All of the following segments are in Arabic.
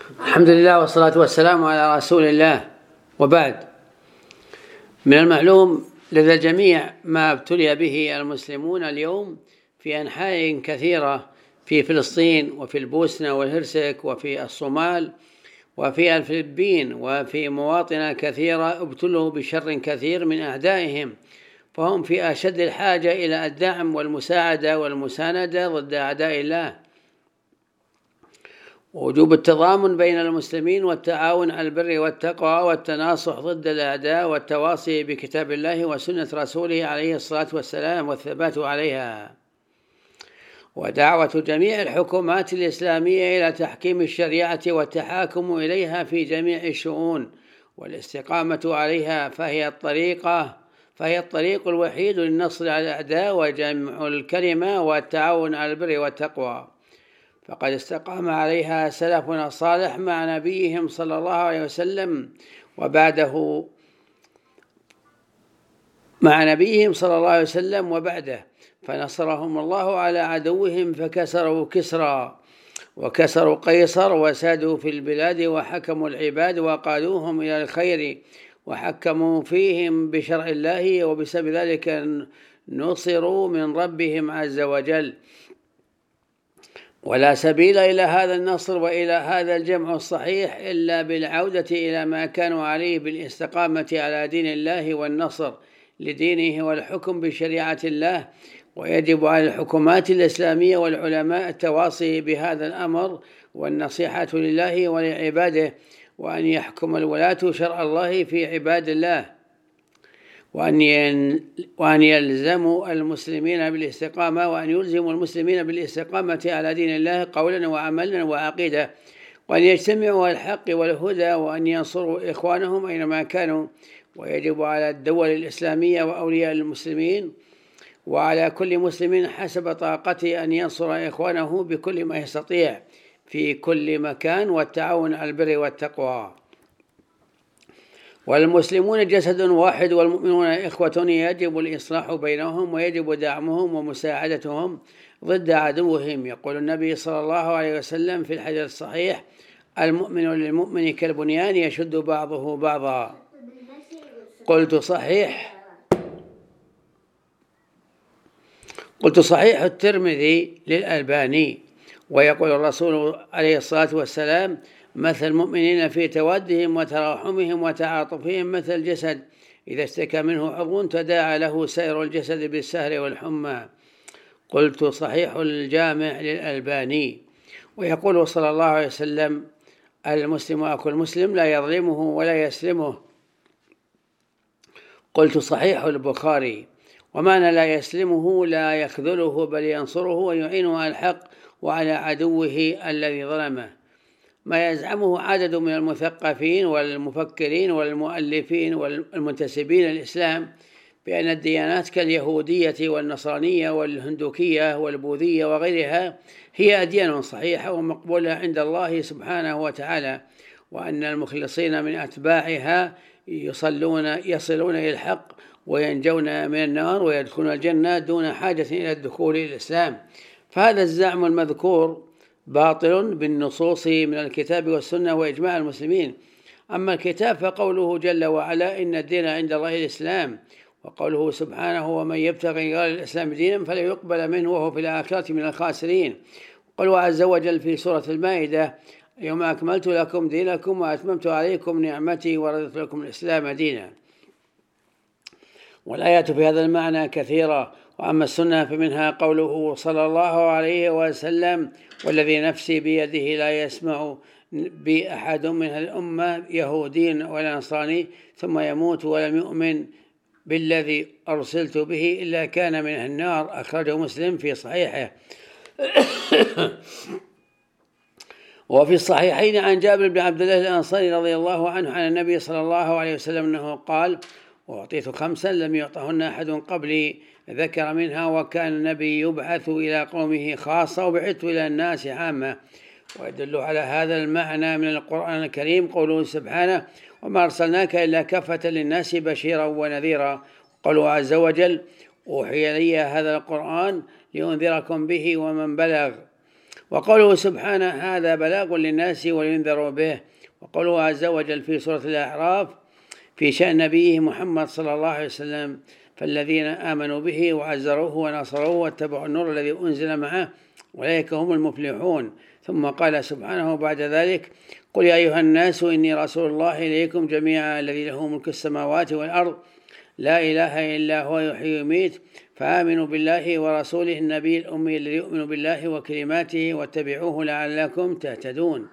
الحمد لله والصلاة والسلام على رسول الله، وبعد. من المعلوم لدى الجميع ما ابتلي به المسلمون اليوم في أنحاء كثيرة، في فلسطين وفي البوسنة والهرسك وفي الصومال وفي الفلبين وفي مواطن كثيرة ابتلوا بشر كثير من أعدائهم، فهم في أشد الحاجة إلى الدعم والمساعدة والمساندة ضد أعداء الله. وجوب التضامن بين المسلمين والتعاون على البر والتقوى والتناصح ضد الأعداء والتواصي بكتاب الله وسنة رسوله عليه الصلاة والسلام والثبات عليها، ودعوة جميع الحكومات الإسلامية إلى تحكيم الشريعة والتحاكم إليها في جميع الشؤون والاستقامة عليها، فهي الطريق الوحيد للنصر على الأعداء وجمع الكلمة والتعاون على البر والتقوى. فقد استقام عليها سلفنا الصالح مع نبيهم صلى الله عليه وسلم وبعده، فنصرهم الله على عدوهم فكسروا كسرى وكسروا قيصر وسادوا في البلاد وحكموا العباد وقادوهم إلى الخير وحكموا فيهم بشرع الله، وبسبب ذلك نصروا من ربهم عز وجل. ولا سبيل إلى هذا النصر وإلى هذا الجمع الصحيح إلا بالعودة إلى ما كانوا عليه بالاستقامة على دين الله والنصر لدينه والحكم بشريعة الله. ويجب على الحكومات الإسلامية والعلماء التواصي بهذا الأمر والنصيحة لله ولعباده، وأن يحكم الولاة شرع الله في عباد الله، وأن يلزموا المسلمين بالاستقامة على دين الله قولا وعملا وعقيدة، وأن يجتمعوا على الحق والهدى، وأن ينصروا إخوانهم أينما كانوا. ويجب على الدول الإسلامية وأولياء المسلمين وعلى كل مسلم حسب طاقته أن ينصر إخوانه بكل ما يستطيع في كل مكان، والتعاون على البر والتقوى. والمسلمون جسد واحد والمؤمنون إخوة، يجب الإصلاح بينهم ويجب دعمهم ومساعدتهم ضد عدوهم. يقول النبي صلى الله عليه وسلم في الحديث الصحيح: المؤمن للمؤمن كالبنيان يشد بعضه بعضا. قلت صحيح الترمذي للألباني. ويقول الرسول عليه الصلاة والسلام: مثل المؤمنين في تودهم وتراحمهم وتعاطفهم مثل الجسد إذا اشتكى منه عضو تداعى له سائر الجسد بالسهر والحمى. قلت صحيح الجامع للألباني. ويقول صلى الله عليه وسلم: المسلم أخو المسلم لا يظلمه ولا يسلمه. قلت صحيح البخاري. ومعنى لا يسلمه لا يخذله بل ينصره ويعينه على الحق وعلى عدوه الذي ظلمه. ما يزعمه عدد من المثقفين والمفكرين والمؤلفين والمنتسبين للإسلام بأن الديانات كاليهودية والنصرانية والهندوكية والبوذية وغيرها هي أديان صحيحة ومقبولة عند الله سبحانه وتعالى، وأن المخلصين من أتباعها يصلون إلى الحق وينجون من النار ويدخلون الجنة دون حاجة إلى الدخول إلى الإسلام. فهذا الزعم المذكور باطل بالنصوص من الكتاب والسنة وإجماع المسلمين. أما الكتاب فقوله جل وعلا: إن الدين عند الله الإسلام، وقوله سبحانه: ومن يبتغي غير الإسلام دينا فلا يقبل منه وهو في الآخرة من الخاسرين. قال عز وجل في سورة المائدة: اليوم أكملت لكم دينكم وأتممت عليكم نعمتي ورضيت لكم الإسلام دينا. والآيات في هذا المعنى كثيرة. وأما السنة فمنها قوله صلى الله عليه وسلم: والذي نفسي بيده لا يسمع بأحد من الأمة يهودي ولا نصراني ثم يموت ولم يؤمن بالذي أرسلت به إلا كان من النار. أخرجه مسلم في صحيحه. وفي الصحيحين عن جابر بن عبد الله الأنصاري رضي الله عنه عن النبي صلى الله عليه وسلم أنه قال: وأعطيت 5 لم يعطهن أحد قبلي، ذكر منها: وكان النبي يبعث إلى قومه خاصة وبعثت إلى الناس عامة. ويدل على هذا المعنى من القرآن الكريم قوله سبحانه: وما أرسلناك إلا كافة للناس بشيرا ونذيرا. قوله عز وجل: أوحي إلي هذا القرآن لأنذركم به ومن بلغ. وقوله سبحانه هذا بلاغ للناس ولينذروا به. وقوله عز وجل في سورة الأعراف في شأن نبيه محمد صلى الله عليه وسلم فالذين آمنوا به وعزروه ونصروه واتبعوا النور الذي أنزل معه أولئك هم المفلحون. ثم قال سبحانه بعد ذلك قل يا أيها الناس إني رسول الله إليكم جميعا الذي له ملك السماوات والأرض لا إله إلا هو يحيي ويميت فآمنوا بالله ورسوله النبي الأمي الذي يؤمن بالله وكلماته واتبعوه لعلكم تهتدون.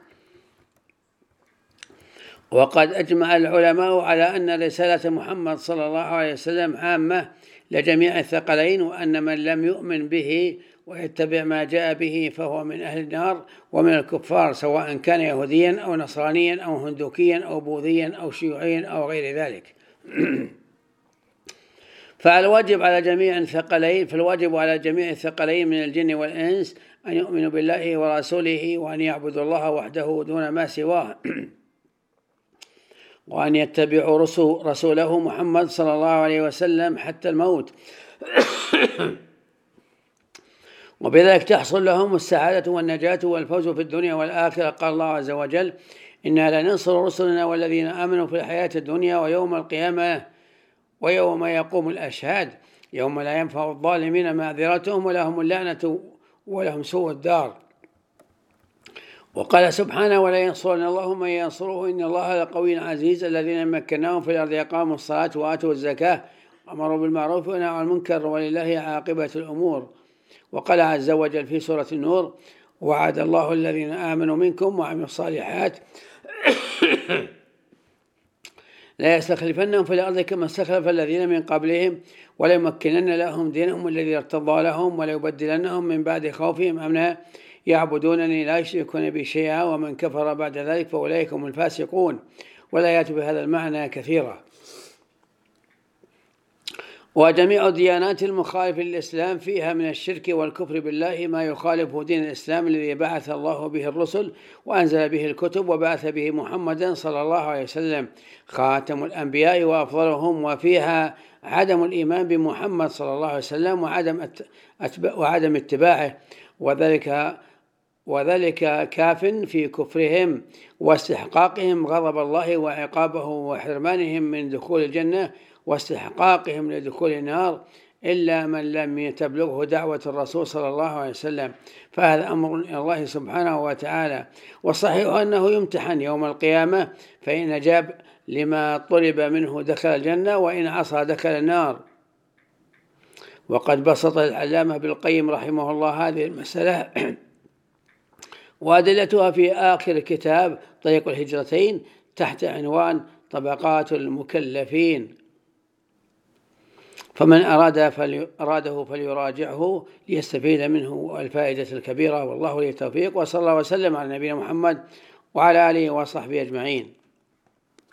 وقد أجمع العلماء على أن رسالة محمد صلى الله عليه وسلم عامة لجميع الثقلين، وأن من لم يؤمن به ويتبع ما جاء به فهو من أهل النار ومن الكفار، سواء كان يهوديا أو نصرانيا أو هندوكيا أو بوذيا أو شيوعيا أو غير ذلك. فالواجب على جميع الثقلين من الجن والإنس أن يؤمنوا بالله ورسوله وأن يعبدوا الله وحده دون ما سواه، وأن يتبعوا رسوله محمد صلى الله عليه وسلم حتى الموت وبذلك تحصل لهم السعادة والنجاة والفوز في الدنيا والآخرة. قال الله عز وجل إنا لننصر رسلنا والذين آمنوا في الحياة الدنيا ويوم القيامة ويوم يقوم الأشهاد يوم لا ينفع الظالمين معذرتهم ولهم اللعنة ولهم سوء الدار. وقال سبحانه ولا ينصرن الله من ينصره إن الله لقوي عزيز الذين مكناهم في الأرض أقاموا الصلاة وآتوا الزكاة وأمروا بالمعروف ونهوا عن المنكر ولله عاقبة الأمور. وقال عز وجل في سورة النور وعد الله الذين آمنوا منكم وعملوا الصالحات لا يستخلفنهم في الأرض كما استخلف الذين من قبلهم وليمكنن لهم دينهم الذي ارتضى لهم وليبدلنهم من بعد خوفهم أمنا يعبدونني لا يشركون بي شيئا ومن كفر بعد ذلك فأولئك هم الفاسقون. ولا يأتي بهذا المعنى كثيرا. وجميع الديانات المخالفة للإسلام فيها من الشرك والكفر بالله ما يخالف دين الإسلام الذي بعث الله به الرسل وأنزل به الكتب وبعث به محمدا صلى الله عليه وسلم خاتم الأنبياء وأفضلهم، وفيها عدم الإيمان بمحمد صلى الله عليه وسلم وعدم اتباعه، وذلك كاف في كفرهم واستحقاقهم غضب الله وعقابه وحرمانهم من دخول الجنة واستحقاقهم لدخول النار إلا من لم تبلغه دعوة الرسول صلى الله عليه وسلم، فهذا أمر إلى الله سبحانه وتعالى. والصحيح أنه يمتحن يوم القيامة، فإن أجاب لما طلب منه دخل الجنة وإن عصى دخل النار. وقد بسط العلامة ابن القيم رحمه الله هذه المسألة وأدلتها في آخر كتاب طريق الهجرتين تحت عنوان طبقات المكلفين، فمن أراده فليراجعه ليستفيد منه الفائدة الكبيرة. والله ولي التوفيق، وصلى الله وسلم على نبينا محمد وعلى آله وصحبه أجمعين.